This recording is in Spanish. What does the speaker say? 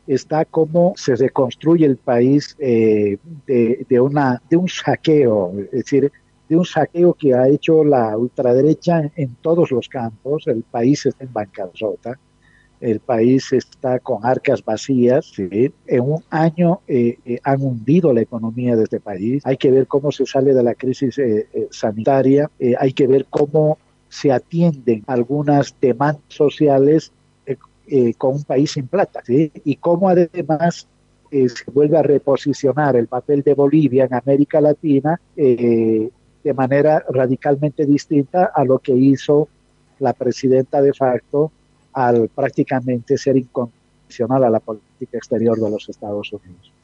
está cómo se reconstruye el país de un saqueo, es decir, de un saqueo que ha hecho la ultraderecha en todos los campos. El país está en bancarrota, el país está con arcas vacías, ¿sí? En un año han hundido la economía de este país. Hay que ver cómo se sale de la crisis sanitaria, hay que ver cómo se atienden algunas demandas sociales con un país sin plata, ¿sí? Y cómo además se vuelve a reposicionar el papel de Bolivia en América Latina de manera radicalmente distinta a lo que hizo la presidenta de facto al prácticamente ser incondicional a la política exterior de los Estados Unidos.